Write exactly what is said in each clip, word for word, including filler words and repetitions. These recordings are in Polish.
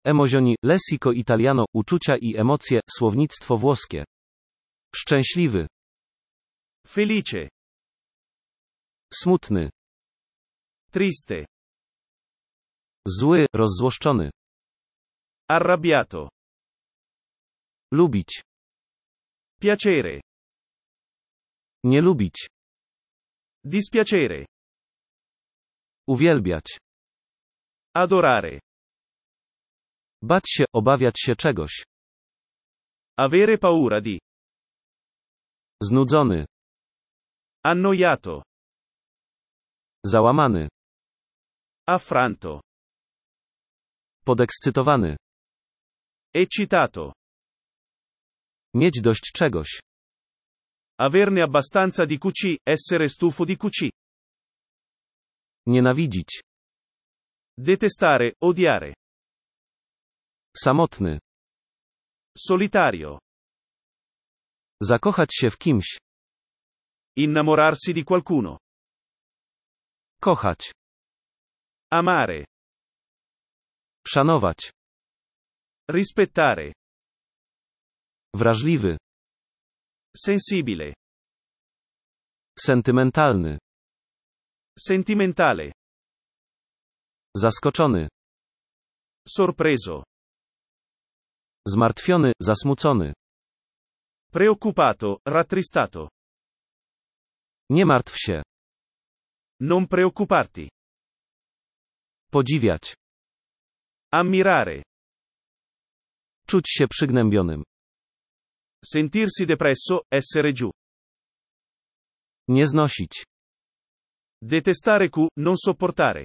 Emozioni, lessico italiano, uczucia i emocje, słownictwo włoskie. Szczęśliwy. Felice. Smutny. Triste. Zły, rozzłoszczony. Arrabbiato. Lubić. Piacere. Nie lubić. Dispiacere. Uwielbiać. Adorare. Bać się, obawiać się czegoś. Avere paura di. Znudzony. Annoiato. Załamany. Affranto. Podekscytowany. Eccitato. Mieć dość czegoś. Averne abbastanza di Q C, essere stufo di Q C. Nienawidzić. Detestare, odiare. Samotny. Solitario. Zakochać się w kimś. Innamorarsi di qualcuno. Kochać. Amare. Szanować. Rispettare. Wrażliwy. Sensibile. Sentymentalny. Sentimentale. Zaskoczony. Sorpreso. Zmartwiony, zasmucony. Preoccupato, rattristato. Nie martw się. Non preoccuparti. Podziwiać. Ammirare. Czuć się przygnębionym. Sentirsi depresso, essere giù. Nie znosić. Detestare Q, non sopportare.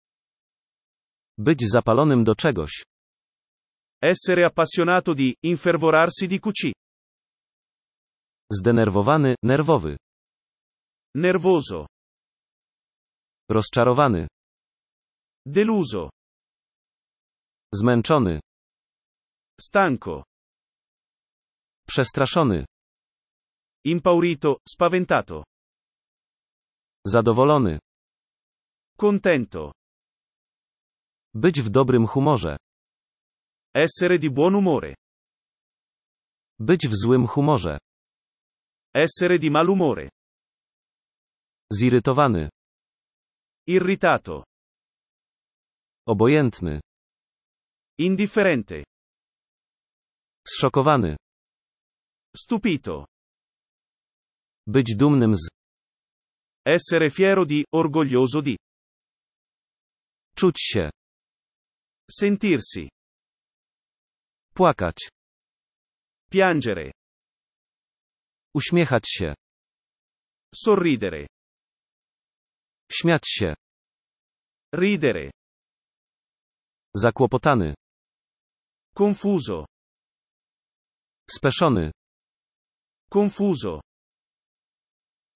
Być zapalonym do czegoś. Essere appassionato di, infervorarsi di Q C. Zdenerwowany, nerwowy. Nervoso. Rozczarowany. Deluso. Zmęczony. Stanco. Przestraszony. Impaurito, spaventato. Zadowolony. Contento. Być w dobrym humorze. Essere di buon umore. Być w złym humorze. Essere di malumore. Zirytowany. Irritato. Obojętny. Indifferente. Zszokowany. Stupito. Być dumnym z. Essere fiero di, orgoglioso di. Czuć się. Sentirsi. Płakać. Piangere. Uśmiechać się. Sorridere. Śmiać się. Ridere. Zakłopotany. Confuso. Speszony. Confuso.